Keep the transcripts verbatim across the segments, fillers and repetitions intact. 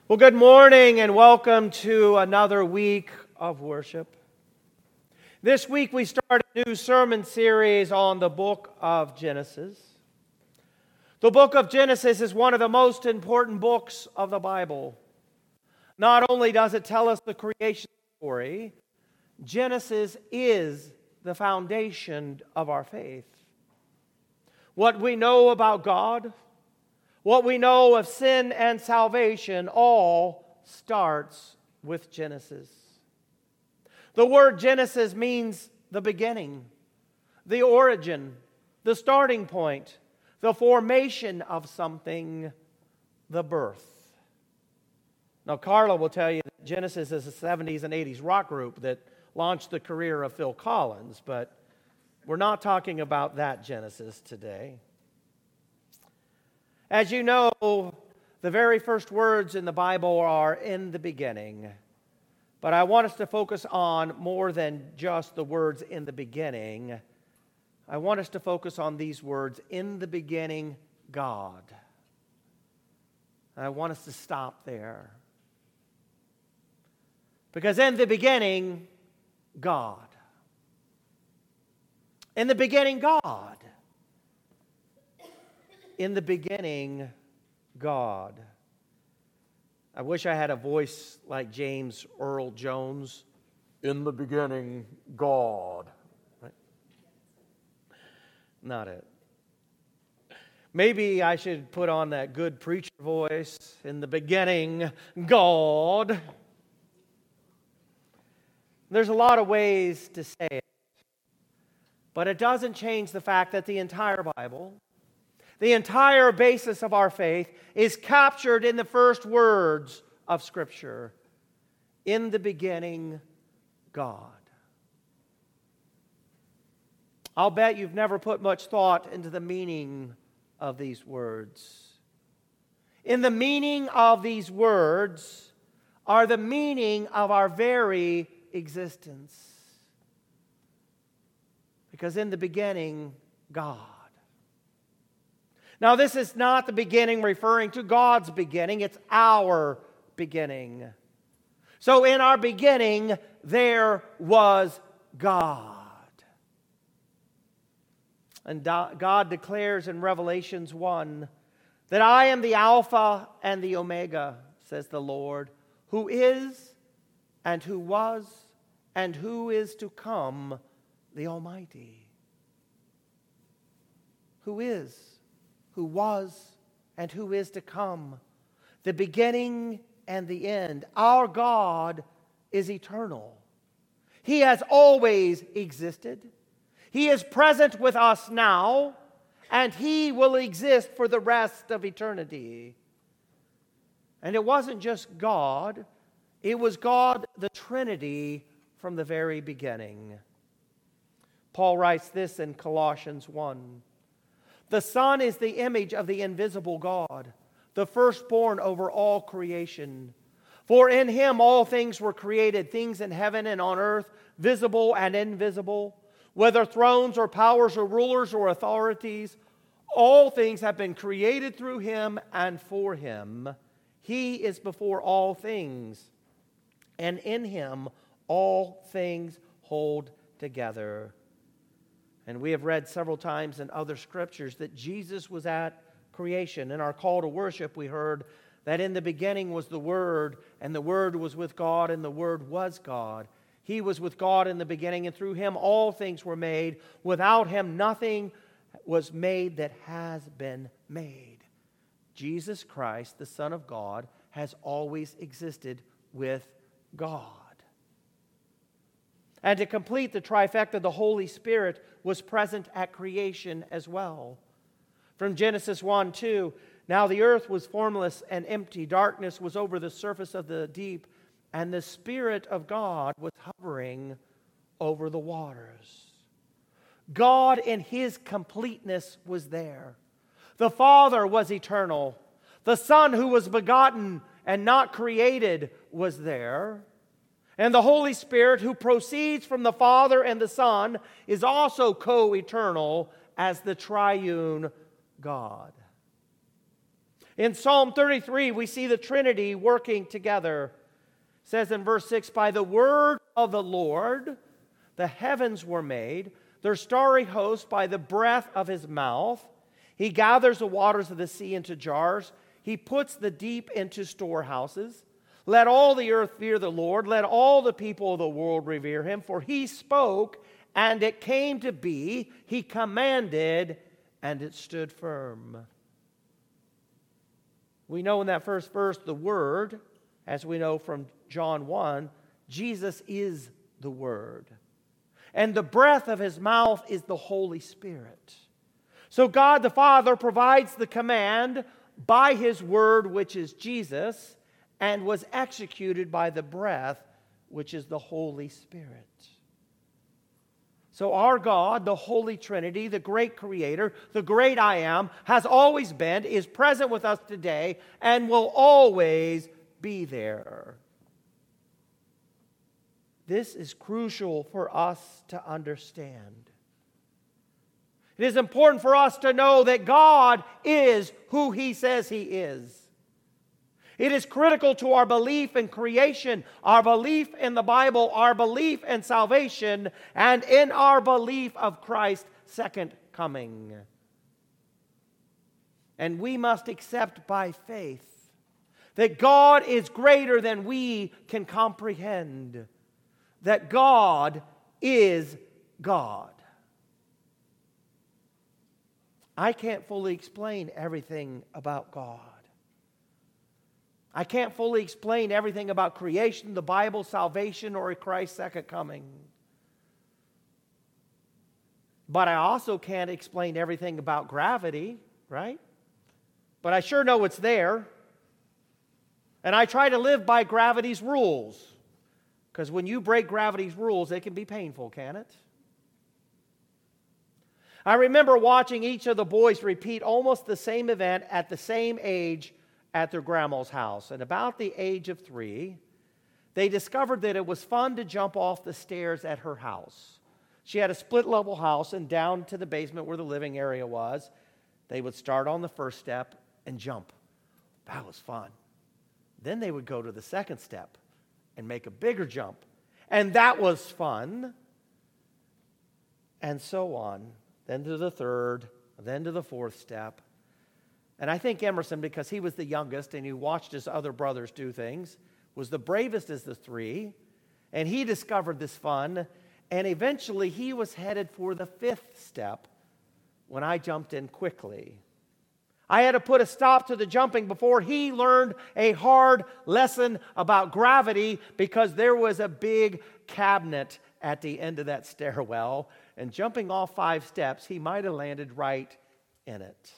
Well, good morning and welcome to another week of worship. This week we start a new sermon series on the book of Genesis. The book of Genesis is one of the most important books of the Bible. Not only does it tell us the creation story, Genesis is the foundation of our faith. What we know about God, what we know of sin and salvation, all starts with Genesis. The word Genesis means the beginning, the origin, the starting point, the formation of something, the birth. Now, Carla will tell you that Genesis is a seventies and eighties rock group that launched the career of Phil Collins, but we're not talking about that Genesis today. As you know, the very first words in the Bible are "in the beginning." But I want us to focus on more than just the words "in the beginning." I want us to focus on these words, "in the beginning, God." And I want us to stop there. Because in the beginning, God. In the beginning, God. In the beginning, God. I wish I had a voice like James Earl Jones. In the beginning, God. Right? Not it. Maybe I should put on that good preacher voice. In the beginning, God. There's a lot of ways to say it. But it doesn't change the fact that the entire Bible, the entire basis of our faith, is captured in the first words of Scripture. In the beginning, God. I'll bet you've never put much thought into the meaning of these words. In the meaning of these words are the meaning of our very existence. Because in the beginning, God. Now, this is not the beginning referring to God's beginning. It's our beginning. So in our beginning, there was God. And God declares in Revelations one that I am the Alpha and the Omega, says the Lord, who is and who was and who is to come, the Almighty. Who is, who was, and who is to come, the beginning and the end. Our God is eternal. He has always existed. He is present with us now, and He will exist for the rest of eternity. And it wasn't just God, it was God, the Trinity, from the very beginning. Paul writes this in Colossians one. The Son is the image of the invisible God, the firstborn over all creation. For in Him all things were created, things in heaven and on earth, visible and invisible, whether thrones or powers or rulers or authorities. All things have been created through Him and for Him. He is before all things, and in Him all things hold together. And we have read several times in other scriptures that Jesus was at creation. In our call to worship, we heard that in the beginning was the Word, and the Word was with God, and the Word was God. He was with God in the beginning, and through Him all things were made. Without Him nothing was made that has been made. Jesus Christ, the Son of God, has always existed with God. And to complete the trifecta, the Holy Spirit was present at creation as well. From Genesis one two, now the earth was formless and empty. Darkness was over the surface of the deep, and the Spirit of God was hovering over the waters. God in His completeness was there. The Father was eternal. The Son who was begotten and not created was there. And the Holy Spirit, who proceeds from the Father and the Son, is also co-eternal as the triune God. In Psalm thirty-three, we see the Trinity working together. It says in verse six, by the word of the Lord, the heavens were made, their starry host by the breath of his mouth. He gathers the waters of the sea into jars. He puts the deep into storehouses. Let all the earth fear the Lord. Let all the people of the world revere him. For he spoke, and it came to be. He commanded, and it stood firm. We know in that first verse, the Word, as we know from John one, Jesus is the Word. And the breath of his mouth is the Holy Spirit. So God the Father provides the command by his Word, which is Jesus, and was executed by the breath, which is the Holy Spirit. So our God, the Holy Trinity, the great Creator, the great I Am, has always been, is present with us today, and will always be there. This is crucial for us to understand. It is important for us to know that God is who He says He is. It is critical to our belief in creation, our belief in the Bible, our belief in salvation, and in our belief of Christ's second coming. And we must accept by faith that God is greater than we can comprehend, that God is God. I can't fully explain everything about God. I can't fully explain everything about creation, the Bible, salvation, or Christ's second coming. But I also can't explain everything about gravity, right? But I sure know it's there. And I try to live by gravity's rules. Because when you break gravity's rules, it can be painful, can it? I remember watching each of the boys repeat almost the same event at the same age at their grandma's house. And about the age of three, they discovered that it was fun to jump off the stairs at her house. She had a split-level house, and down to the basement where the living area was, they would start on the first step and jump. That was fun. Then they would go to the second step and make a bigger jump. And that was fun. And so on. Then to the third, then to the fourth step. And I think Emerson, because he was the youngest and he watched his other brothers do things, was the bravest as the three. And he discovered this fun. And eventually he was headed for the fifth step when I jumped in quickly. I had to put a stop to the jumping before he learned a hard lesson about gravity, because there was a big cabinet at the end of that stairwell. And jumping off five steps, he might have landed right in it.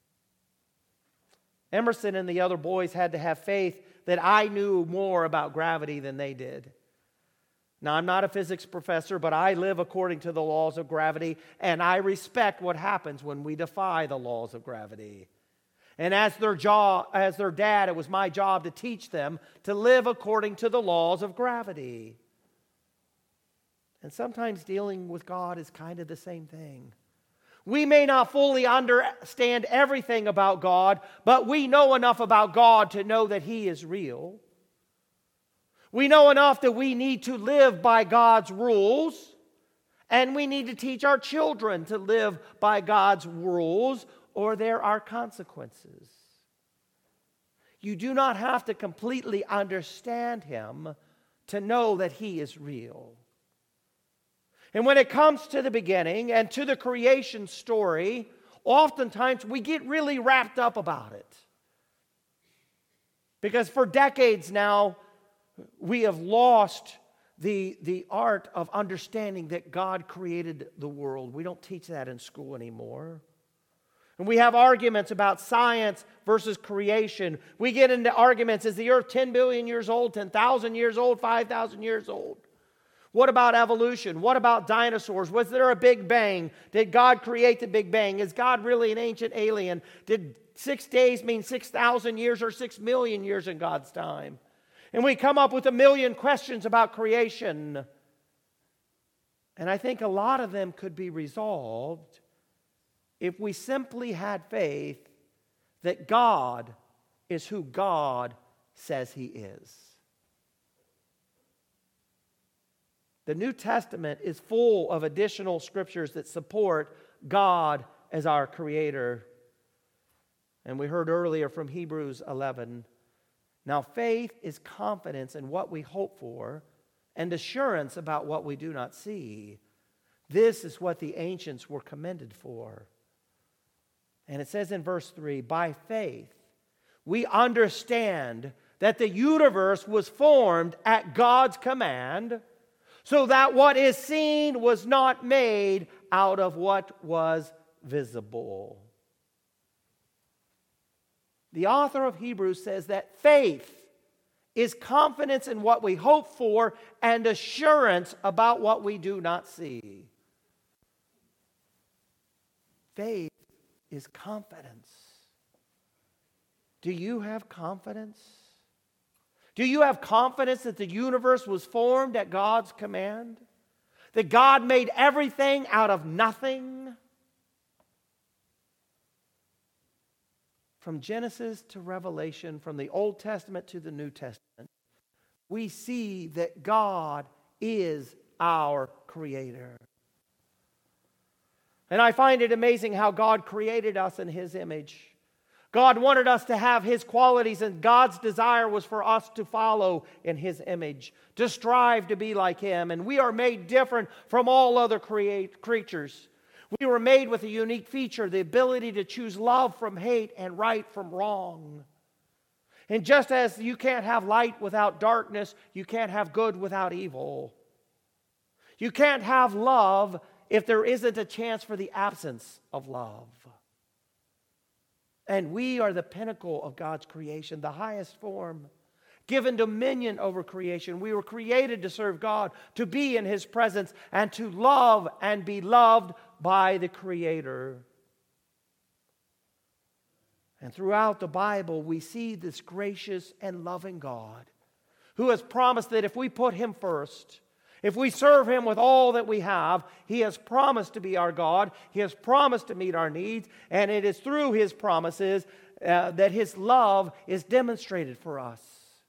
Emerson and the other boys had to have faith that I knew more about gravity than they did. Now, I'm not a physics professor, but I live according to the laws of gravity, and I respect what happens when we defy the laws of gravity. And as their job, as their dad, it was my job to teach them to live according to the laws of gravity. And sometimes dealing with God is kind of the same thing. We may not fully understand everything about God, but we know enough about God to know that He is real. We know enough that we need to live by God's rules, and we need to teach our children to live by God's rules, or there are consequences. You do not have to completely understand Him to know that He is real. And when it comes to the beginning and to the creation story, oftentimes we get really wrapped up about it. Because for decades now, we have lost the, the art of understanding that God created the world. We don't teach that in school anymore. And we have arguments about science versus creation. We get into arguments, is the earth ten billion years old, ten thousand years old, five thousand years old? What about evolution? What about dinosaurs? Was there a Big Bang? Did God create the Big Bang? Is God really an ancient alien? Did six days mean six thousand years or six million years in God's time? And we come up with a million questions about creation. And I think a lot of them could be resolved if we simply had faith that God is who God says He is. The New Testament is full of additional scriptures that support God as our Creator. And we heard earlier from Hebrews eleven. Now, faith is confidence in what we hope for and assurance about what we do not see. This is what the ancients were commended for. And it says in verse three, by faith, we understand that the universe was formed at God's command, so that what is seen was not made out of what was visible. The author of Hebrews says that faith is confidence in what we hope for and assurance about what we do not see. Faith is confidence. Do you have confidence? Do you have confidence that the universe was formed at God's command? That God made everything out of nothing? From Genesis to Revelation, from the Old Testament to the New Testament, we see that God is our Creator. And I find it amazing how God created us in His image. God wanted us to have His qualities, and God's desire was for us to follow in His image, to strive to be like Him. And we are made different from all other create, creatures. We were made with a unique feature, the ability to choose love from hate and right from wrong. And just as you can't have light without darkness, you can't have good without evil. You can't have love if there isn't a chance for the absence of love. And we are the pinnacle of God's creation, the highest form, given dominion over creation. We were created to serve God, to be in His presence, and to love and be loved by the Creator. And throughout the Bible, we see this gracious and loving God who has promised that if we put Him first, if we serve Him with all that we have, He has promised to be our God. He has promised to meet our needs. And it is through His promises uh, that His love is demonstrated for us.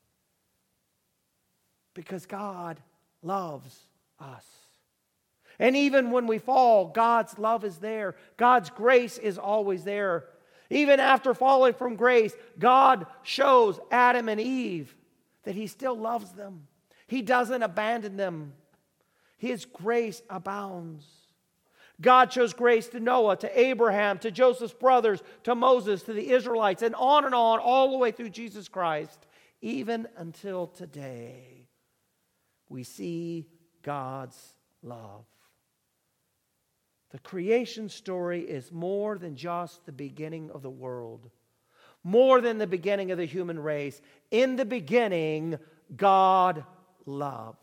Because God loves us. And even when we fall, God's love is there. God's grace is always there. Even after falling from grace, God shows Adam and Eve that He still loves them. He doesn't abandon them. His grace abounds. God shows grace to Noah, to Abraham, to Joseph's brothers, to Moses, to the Israelites, and on and on, all the way through Jesus Christ, even until today. We see God's love. The creation story is more than just the beginning of the world, more than the beginning of the human race. In the beginning, God loved.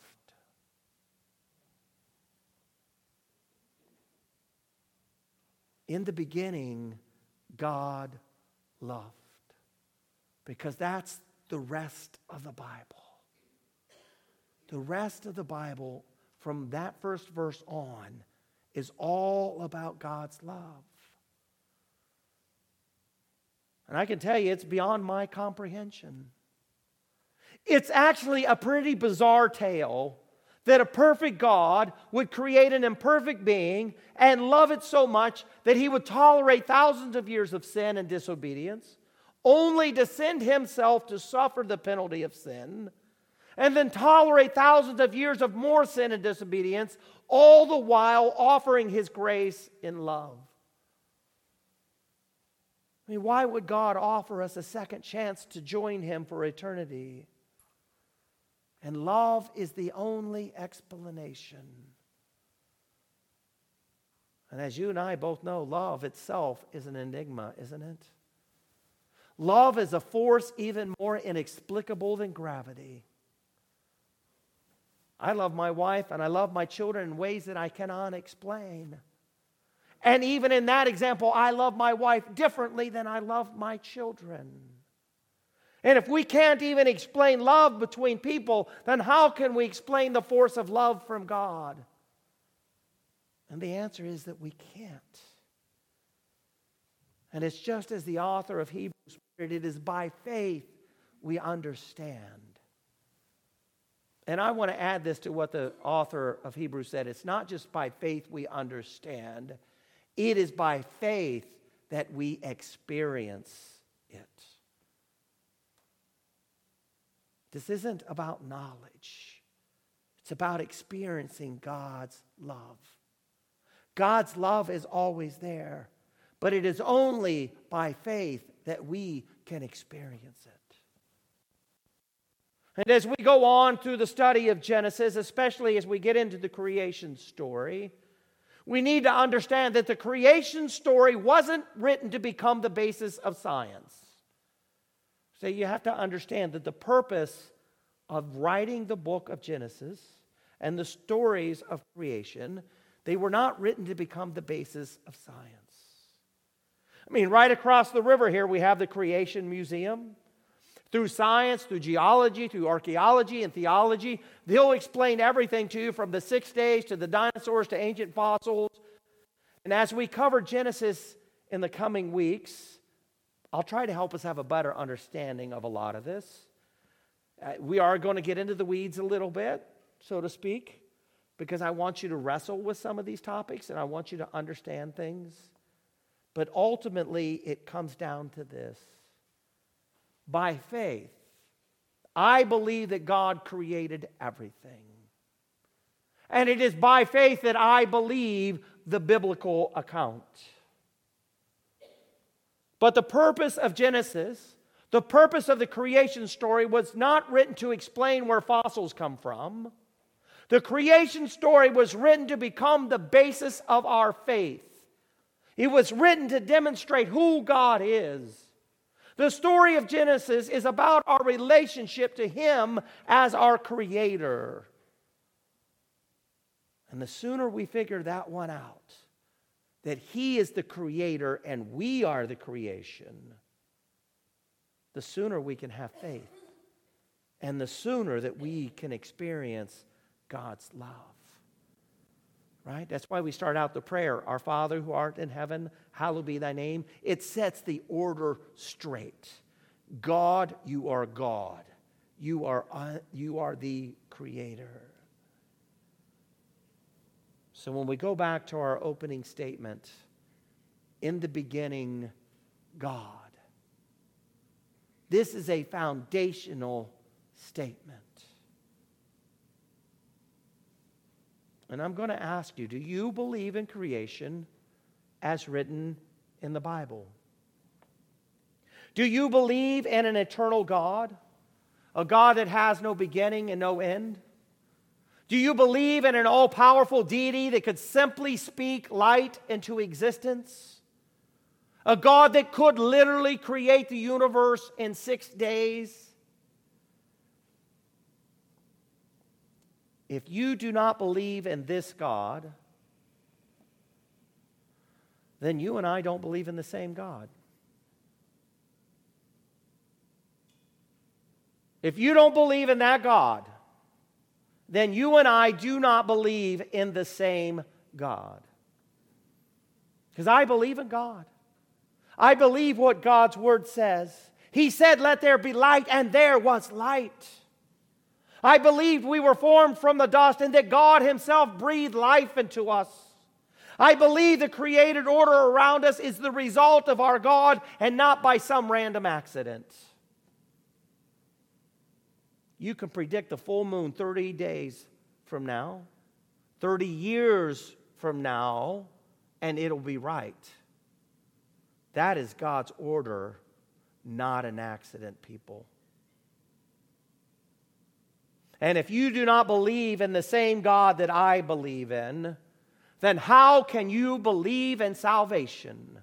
In the beginning, God loved. Because that's the rest of the Bible. The rest of the Bible, from that first verse on, is all about God's love. And I can tell you, it's beyond my comprehension. It's actually a pretty bizarre tale that a perfect God would create an imperfect being and love it so much that He would tolerate thousands of years of sin and disobedience, only to send Himself to suffer the penalty of sin, and then tolerate thousands of years of more sin and disobedience, all the while offering His grace in love. I mean, why would God offer us a second chance to join Him for eternity? And love is the only explanation. And as you and I both know, love itself is an enigma, isn't it? Love is a force even more inexplicable than gravity. I love my wife and I love my children in ways that I cannot explain. And even in that example, I love my wife differently than I love my children. And if we can't even explain love between people, then how can we explain the force of love from God? And the answer is that we can't. And it's just as the author of Hebrews It is by faith we understand. And I want to add this to what the author of Hebrews said. It's not just by faith we understand. It is by faith that we experience it. This isn't about knowledge. It's about experiencing God's love. God's love is always there, but it is only by faith that we can experience it. And as we go on through the study of Genesis, especially as we get into the creation story, we need to understand that the creation story wasn't written to become the basis of science. So you have to understand that the purpose of writing the book of Genesis and the stories of creation, they were not written to become the basis of science. I mean, right across the river here, we have the Creation Museum. Through science, through geology, through archaeology and theology, they'll explain everything to you from the six days to the dinosaurs to ancient fossils. And as we cover Genesis in the coming weeks, I'll try to help us have a better understanding of a lot of this. Uh, we are going to get into the weeds a little bit, so to speak, because I want you to wrestle with some of these topics and I want you to understand things. But ultimately, it comes down to this. By faith, I believe that God created everything. And it is by faith that I believe the biblical account. But the purpose of Genesis, the purpose of the creation story, was not written to explain where fossils come from. The creation story was written to become the basis of our faith. It was written to demonstrate who God is. The story of Genesis is about our relationship to Him as our Creator. And the sooner we figure that one out, that He is the Creator and we are the creation, the sooner we can have faith. And the sooner that we can experience God's love. Right? That's why we start out the prayer, Our Father who art in heaven, hallowed be thy name. It sets the order straight. God, you are God. You are, uh, you are the Creator. So when we go back to our opening statement, in the beginning, God. This is a foundational statement. And I'm going to ask you, do you believe in creation as written in the Bible? Do you believe in an eternal God? A God that has no beginning and no end? Do you believe in an all-powerful deity that could simply speak light into existence? A God that could literally create the universe in six days? If you do not believe in this God, then you and I don't believe in the same God. If you don't believe in that God, then you and I do not believe in the same God. Because I believe in God. I believe what God's Word says. He said, "Let there be light," and there was light. I believe we were formed from the dust and that God Himself breathed life into us. I believe the created order around us is the result of our God and not by some random accident. You can predict the full moon thirty days from now, thirty years from now, and it'll be right. That is God's order, not an accident, people. And if you do not believe in the same God that I believe in, then how can you believe in salvation?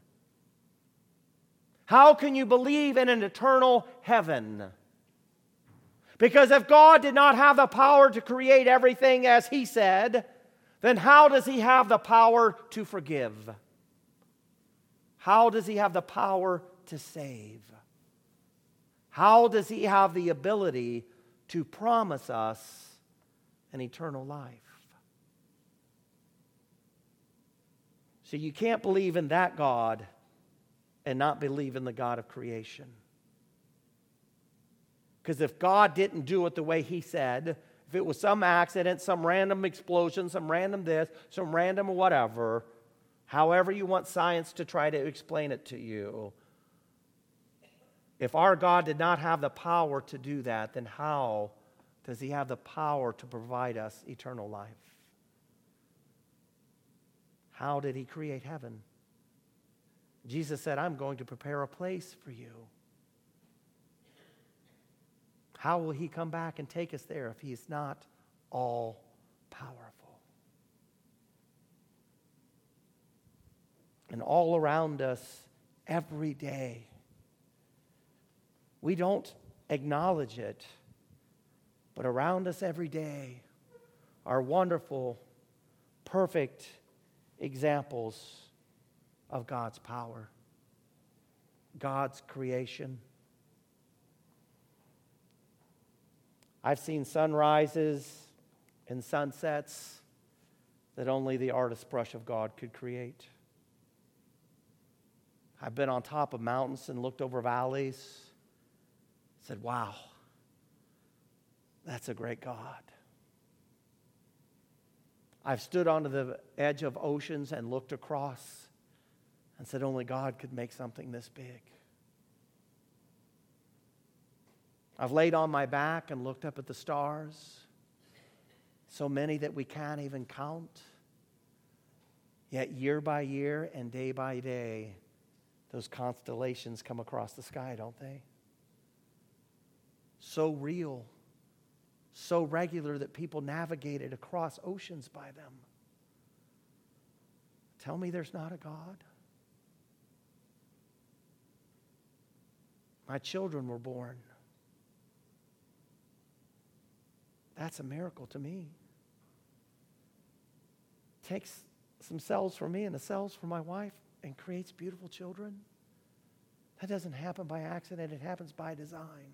How can you believe in an eternal heaven? Because if God did not have the power to create everything as He said, then how does He have the power to forgive? How does He have the power to save? How does He have the ability to promise us an eternal life? So you can't believe in that God and not believe in the God of creation. Because if God didn't do it the way he said, if it was some accident, some random explosion, some random this, some random whatever, however you want science to try to explain it to you, if our God did not have the power to do that, then how does he have the power to provide us eternal life? How did he create heaven? Jesus said, I'm going to prepare a place for you. How will he come back and take us there if he is not all powerful? And all around us every day, we don't acknowledge it, but around us every day are wonderful, perfect examples of God's power, God's creation. I've seen sunrises and sunsets that only the artist's brush of God could create. I've been on top of mountains and looked over valleys, said, wow, that's a great God. I've stood on the edge of oceans and looked across and said, only God could make something this big. I've laid on my back and looked up at the stars, so many that we can't even count. Yet year by year and day by day, those constellations come across the sky, don't they? So real, so regular that people navigated across oceans by them. Tell me there's not a God. My children were born. That's a miracle to me. Takes some cells from me and the cells from my wife and creates beautiful children. That doesn't happen by accident. It happens by design.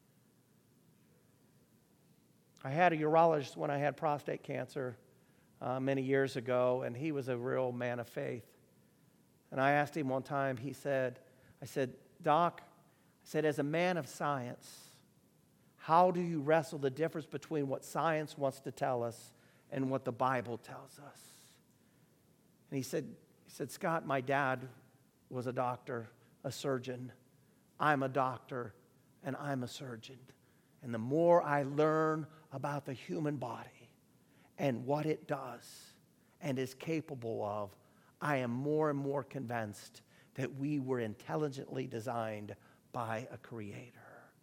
I had a urologist when I had prostate cancer uh, many years ago, and he was a real man of faith. And I asked him one time, he said, I said, Doc, I said, as a man of science, how do you wrestle the difference between what science wants to tell us and what the Bible tells us? And he said, he said, Scott, my dad was a doctor, a surgeon. I'm a doctor, and I'm a surgeon. And the more I learn about the human body and what it does and is capable of, I am more and more convinced that we were intelligently designed by a creator.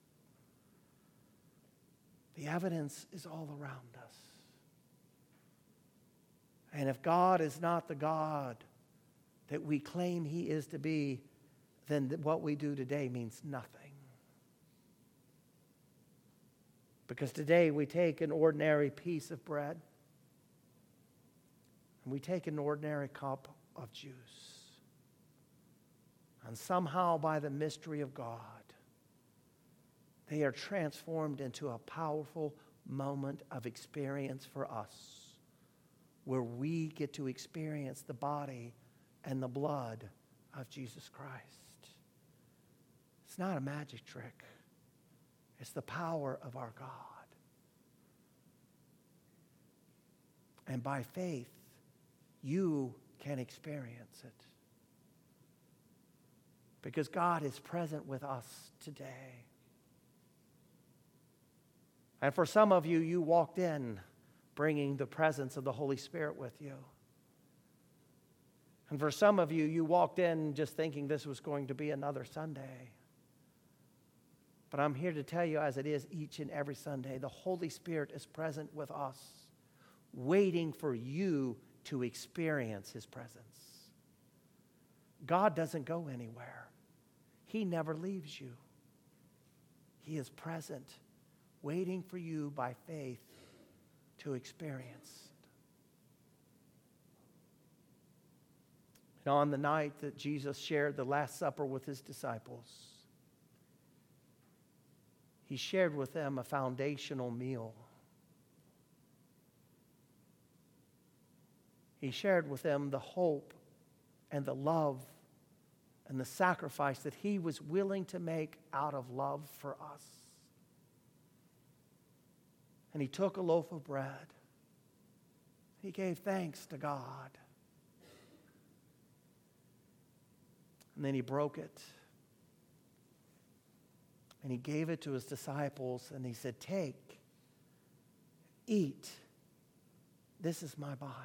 The evidence is all around us. And if God is not the God that we claim he is to be, then what we do today means nothing. Because today we take an ordinary piece of bread and we take an ordinary cup of juice. And somehow by the mystery of God, they are transformed into a powerful moment of experience for us, where we get to experience the body and the blood of Jesus Christ. It's not a magic trick. It's the power of our God. And by faith, you can experience it. Because God is present with us today. And for some of you, you walked in bringing the presence of the Holy Spirit with you. And for some of you, you walked in just thinking this was going to be another Sunday. But I'm here to tell you, as it is each and every Sunday, the Holy Spirit is present with us, waiting for you to experience his presence. God doesn't go anywhere. He never leaves you. He is present, waiting for you by faith to experience. And on the night that Jesus shared the Last Supper with his disciples, he shared with them a foundational meal. He shared with them the hope and the love and the sacrifice that he was willing to make out of love for us. And he took a loaf of bread. He gave thanks to God. And then he broke it. And he gave it to his disciples. And he said, take, eat. This is my body.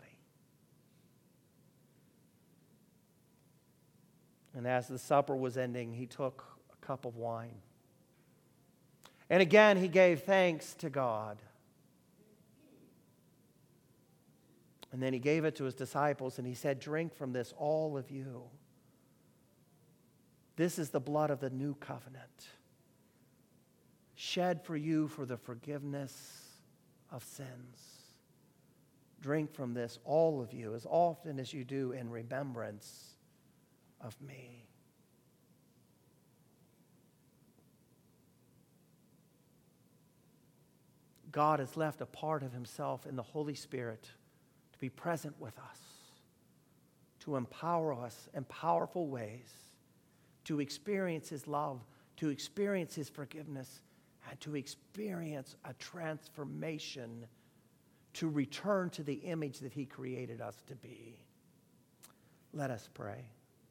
And as the supper was ending, he took a cup of wine. And again, he gave thanks to God. And then he gave it to his disciples, and he said, drink from this, all of you. This is the blood of the new covenant, shed for you for the forgiveness of sins. Drink from this, all of you, as often as you do in remembrance of me. God has left a part of himself in the Holy Spirit to be present with us, to empower us in powerful ways, to experience his love, to experience his forgiveness, and to experience a transformation to return to the image that he created us to be. Let us pray.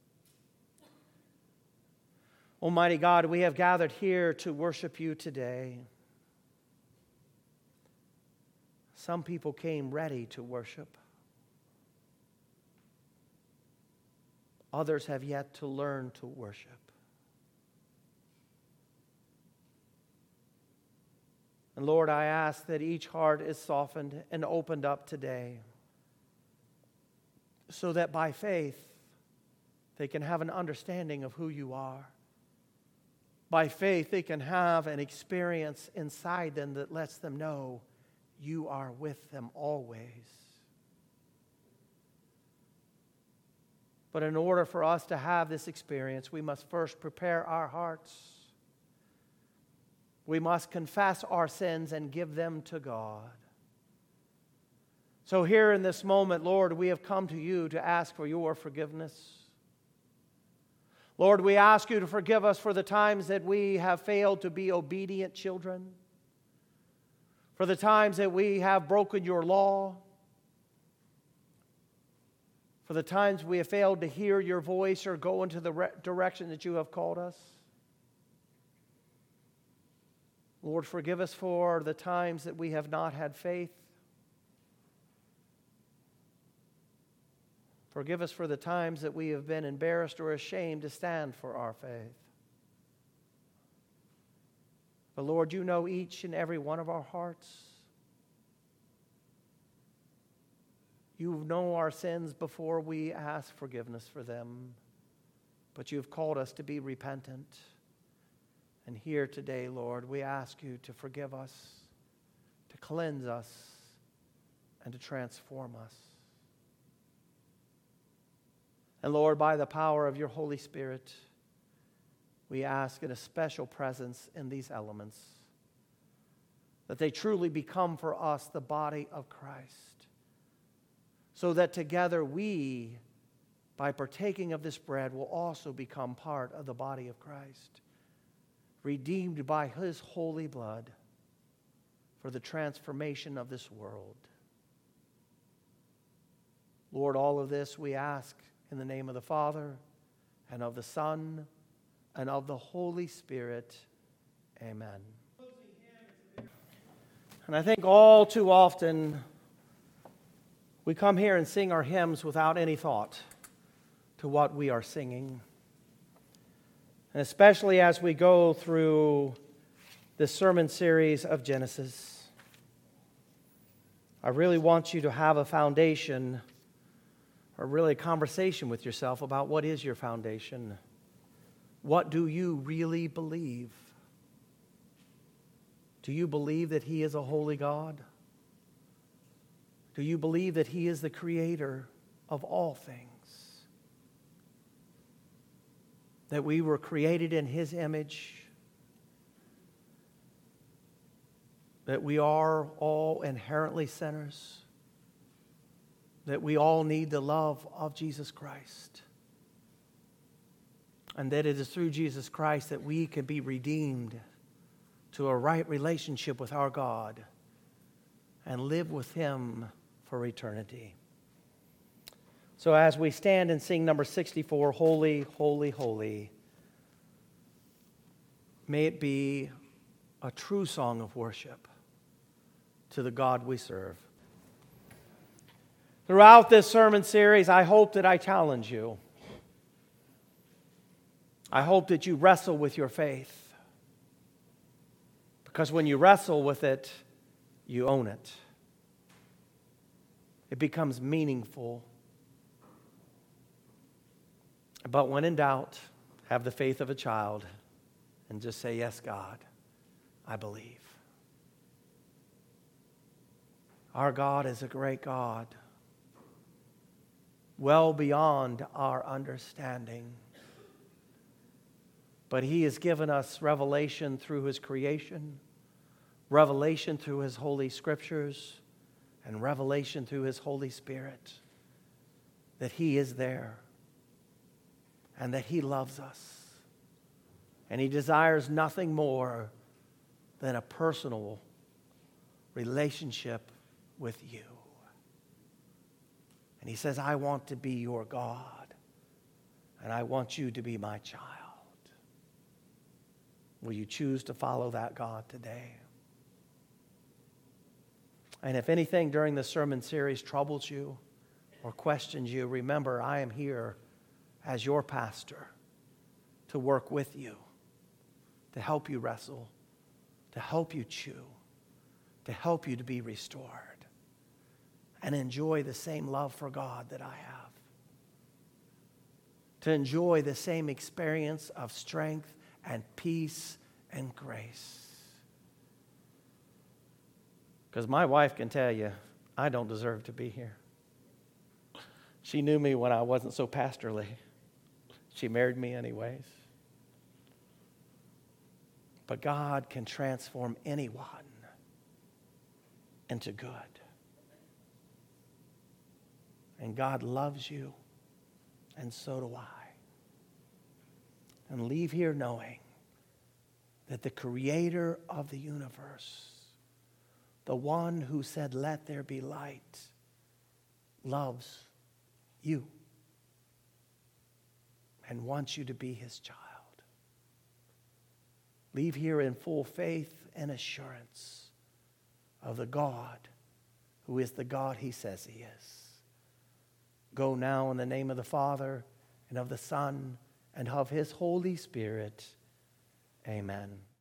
Almighty God, we have gathered here to worship you today. Some people came ready to worship. Others have yet to learn to worship. And Lord, I ask that each heart is softened and opened up today, so that by faith they can have an understanding of who you are. By faith they can have an experience inside them that lets them know you are with them always. But in order for us to have this experience, we must first prepare our hearts. We must confess our sins and give them to God. So here in this moment, Lord, we have come to you to ask for your forgiveness. Lord, we ask you to forgive us for the times that we have failed to be obedient children, for the times that we have broken your law, for the times we have failed to hear your voice or go into the re- direction that you have called us. Lord, forgive us for the times that we have not had faith. Forgive us for the times that we have been embarrassed or ashamed to stand for our faith. But Lord, you know each and every one of our hearts. You know our sins before we ask forgiveness for them. But you've called us to be repentant. And here today, Lord, we ask you to forgive us, to cleanse us, and to transform us. And Lord, by the power of your Holy Spirit, we ask in a special presence in these elements, that they truly become for us the body of Christ, so that together we, by partaking of this bread, will also become part of the body of Christ, redeemed by his holy blood for the transformation of this world. Lord, all of this we ask in the name of the Father, and of the Son, and of the Holy Spirit. Amen. And I think all too often we come here and sing our hymns without any thought to what we are singing. And especially as we go through this sermon series of Genesis, I really want you to have a foundation, or really a conversation with yourself about what is your foundation. What do you really believe? Do you believe that he is a holy God? Do you believe that he is the creator of all things? That we were created in his image? That we are all inherently sinners? That we all need the love of Jesus Christ? And that it is through Jesus Christ that we can be redeemed to a right relationship with our God and live with Him for eternity. So as we stand and sing number sixty-four, Holy, Holy, Holy, may it be a true song of worship to the God we serve. Throughout this sermon series, I hope that I challenge you. I hope that you wrestle with your faith. Because when you wrestle with it, you own it. It becomes meaningful. But when in doubt, have the faith of a child and just say, yes, God, I believe. Our God is a great God, well beyond our understanding. But He has given us revelation through His creation, revelation through His holy scriptures, and revelation through His Holy Spirit, that He is there and that He loves us. And He desires nothing more than a personal relationship with you. And He says, I want to be your God, and I want you to be my child. Will you choose to follow that God today? And if anything during the sermon series troubles you or questions you, remember, I am here as your pastor to work with you, to help you wrestle, to help you chew, to help you to be restored and enjoy the same love for God that I have, to enjoy the same experience of strength and peace and grace. Because my wife can tell you, I don't deserve to be here. She knew me when I wasn't so pastorly. She married me anyways. But God can transform anyone into good. And God loves you, and so do I. And leave here knowing that the Creator of the universe, the one who said, let there be light, loves you and wants you to be His child. Leave here in full faith and assurance of the God who is the God He says He is. Go now in the name of the Father and of the Son and of His Holy Spirit. Amen.